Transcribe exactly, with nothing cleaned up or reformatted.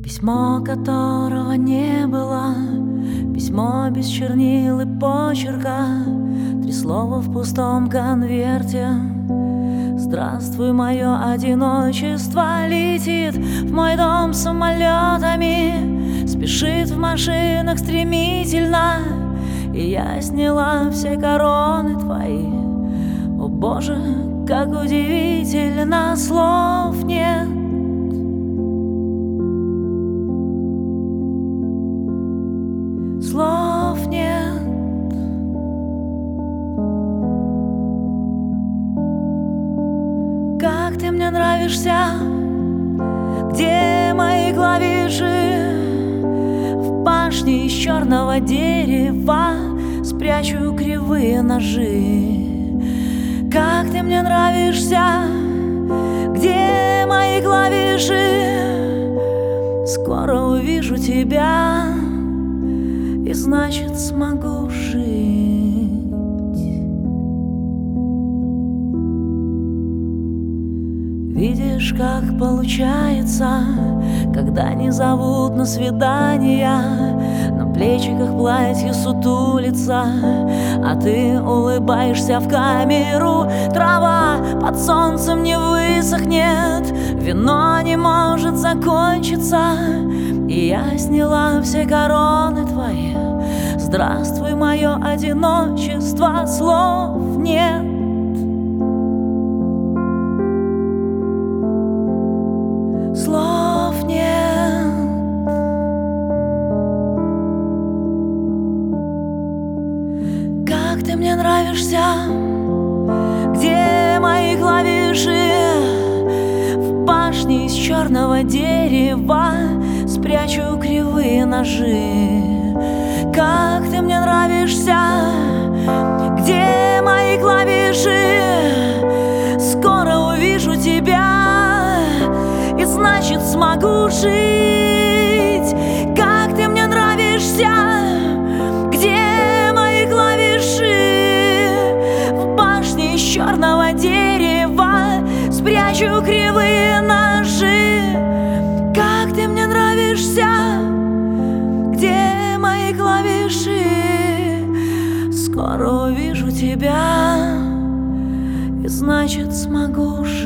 Письмо, которого не было, письмо без чернил и почерка, три слова в пустом конверте. Здравствуй, мое одиночество летит в мой дом самолетами, спешит в машинах стремительно, и я сняла все короны твои. О Боже, как удивительно, слов нет. Слов нет. Как ты мне нравишься, где мои клавиши? В башне из черного дерева спрячу кривые ножи. Как ты мне нравишься, где мои клавиши? Скоро увижу тебя, и значит смогу жить. Видишь, как получается, когда не зовут на свидания, на плечиках платье сутулится, а ты улыбаешься в камеру. Трава под солнцем не высохнет, вино не может закончиться, и я сняла все короны твои. Здравствуй, мое одиночество, слов нет. Слов нет. Как ты мне нравишься, где мои клавиши? В башне из черного дерева спрячу кривые ножи. Как ты мне нравишься, где мои клавиши? Скоро увижу тебя, и значит смогу жить. Как ты мне нравишься, где мои клавиши? В башне из черного дерева спрячу кривые ножи. Как ты мне нравишься, где мои клавиши? Скоро увижу тебя, и значит смогу жить.